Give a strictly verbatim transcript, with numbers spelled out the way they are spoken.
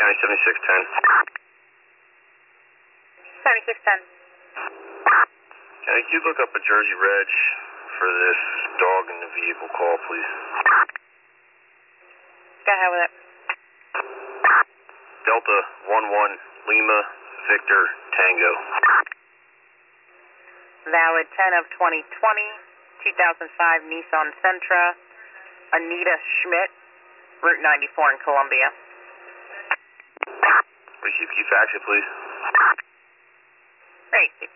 County seventy-six ten. seventy-six ten. County, can you look up a Jersey Reg for this dog in the vehicle call, please? Go ahead with it. Delta one one Lima Victor Tango. Valid ten of twenty twenty, two thousand five Nissan Sentra, Anita Schmidt, Route ninety-four in Columbia. Receive, can you fax it, please? Great.